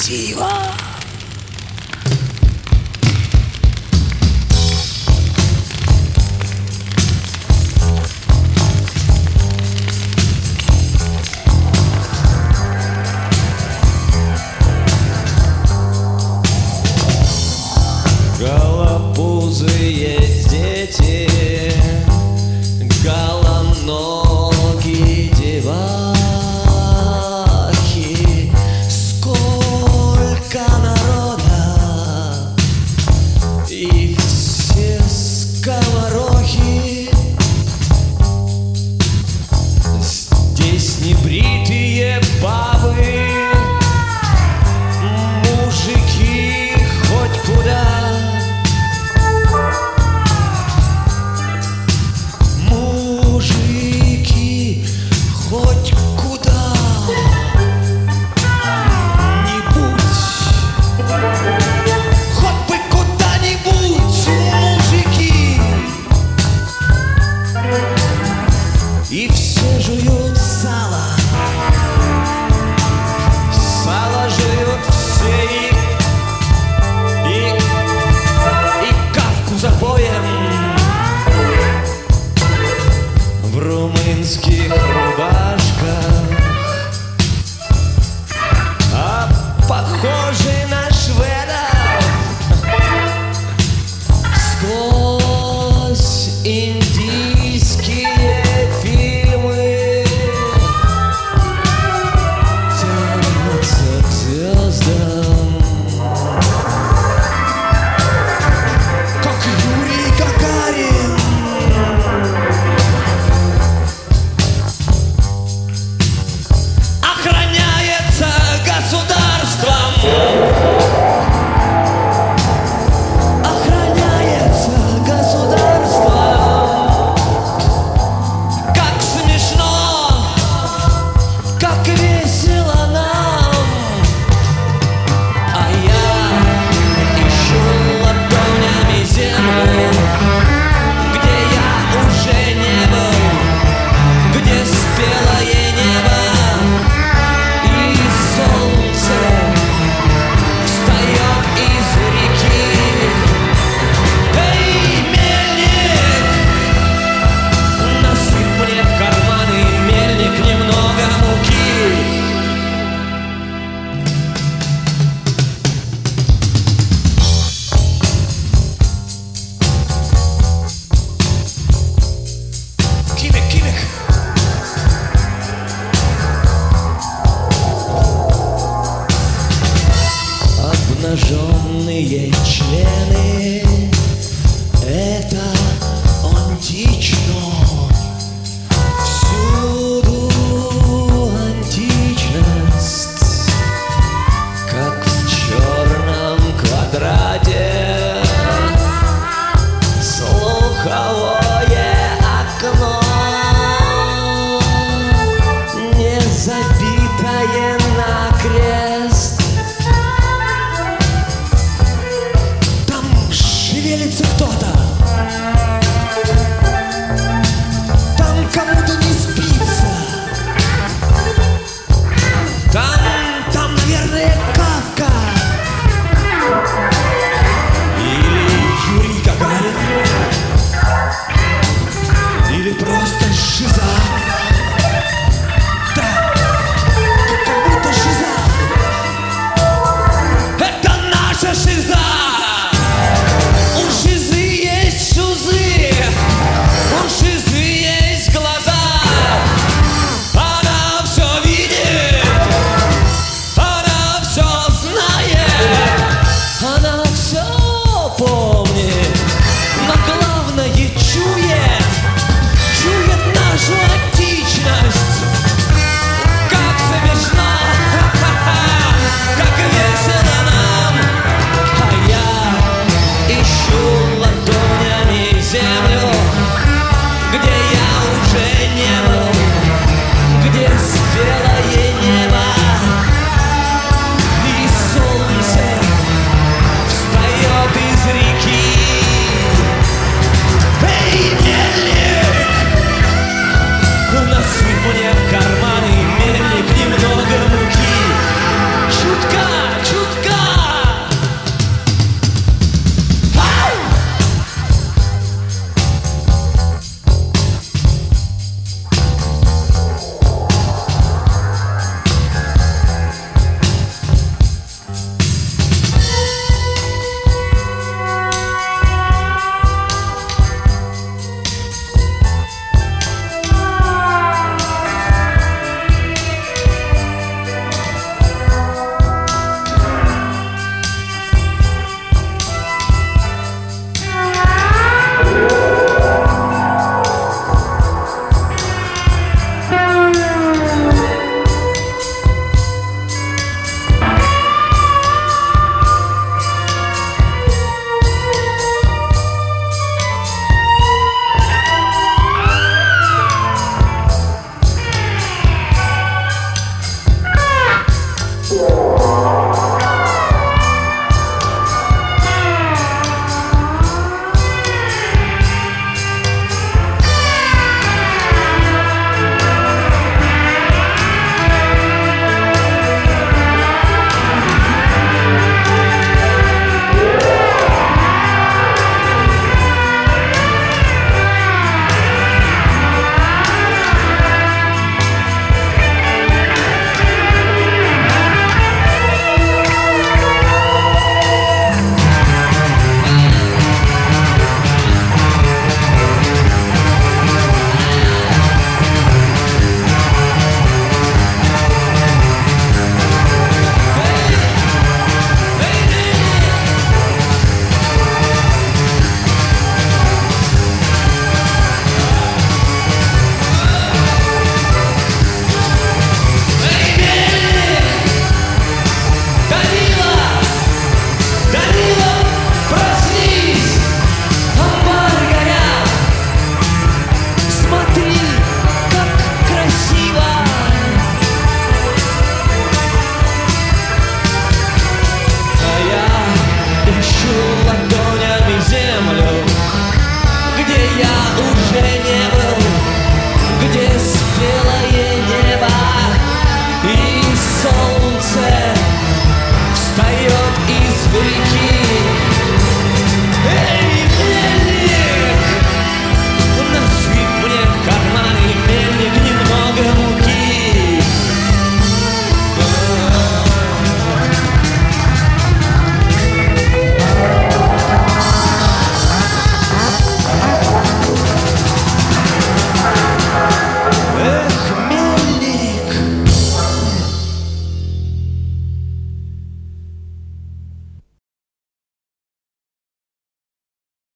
красиво. Голопузые дети, голоногие девахи, сколько народа, и все скоморохи. Здесь небритые бабы, мужики хоть куда. Мужики, хоть куда-нибудь, хоть бы куда-нибудь, мужики. И все жуют сало, сало жуют все, и кавку за боем в румынских рубашках, а похожи на шведов сквозь индийские фильмы тянутся к звездам, как Юрий Гагарин. Охраняется государством, охраняется государством. Как смешно, как весело нам, а я ищу ладонями землю, где я уже не был, где спелое небо. Солнце встает из реки. Эй, мельник, насыпь мне в карманы, мельник, немного муки. Кимик, кимик. Обнаженные члены — это антично. Всюду античность, как в черном квадрате. Слуховое окно, не забитое накрест. Шевелится кто-то, там кому-то не спится, там, наверное, Кавка или Юрий Гагарин, или просто шиза. Да, как будто шиза. Это наша шиза. У шизы есть шузы, у шизы есть глаза. Она все видит, она все знает, она все помнит, но главное чует нашу античность.